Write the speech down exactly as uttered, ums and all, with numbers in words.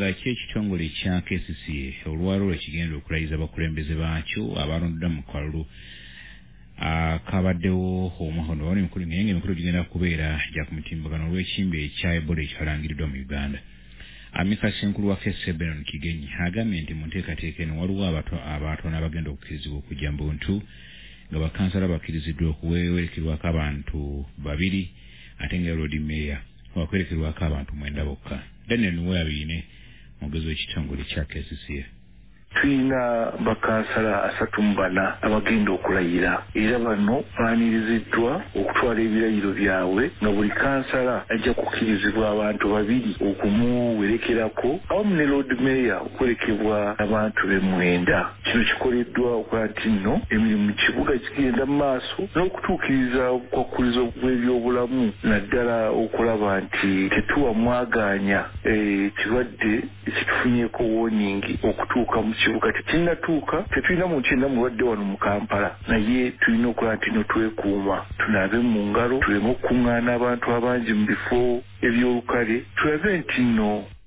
nga ky'ekitongole kya K C C A olwalwo ekigenda okulayiza abakulembeze baakyo abalondeddwa mu kalulu akabaddewo omwaka ono wano emikulu naye ng'emikulu gigenda kubeera gya ku mutimbagano olw'ekimbe ekya Ebola ekyalangiddwa mu Uganda. Amika Ssenkulu wa K C C A Benon Kigenyi agambye nti mu nteekateeka eno waliwo abatono abagenda okukkirizibwa okujja Mbuntu nga bakansala bakkiriziddwa okuwerekerwako abantu babiri ate nga Lord Mayor wakwerekerwako abantu mwenda bokka. Daniel Nwabine mugezi w'ekitongole kya K C C A. Tuyina bakansala asatu mu bana abagenda okulayira era bano baaniriziddwa okutwala ebirayiro byabwe nga buli kansala ajja kukkirizibwa abantu babiri okumuwerekerako awamu ne Lord Mayor okwerekebwa abantu be mwenda. Kino kikoleddwa okuba nti nno emirimu mu kibuga kigenda mu maaso n'okutuukiriza obukwakkulizo bw'ebyobulamu naddala okulaba nti tetuwa mwaganya ekirwadde ekitufunyeeko warning okutuuka mu kibuga tekinnatuuka. Tetulina muntu yenna mulwadde wano mu Kampala naye tulina okulaba nti no twekuuma, tunaabe mu ngalo, tuleme okukuŋŋaana abantu abangi mu bifo eby'olukale, tulabe nti nno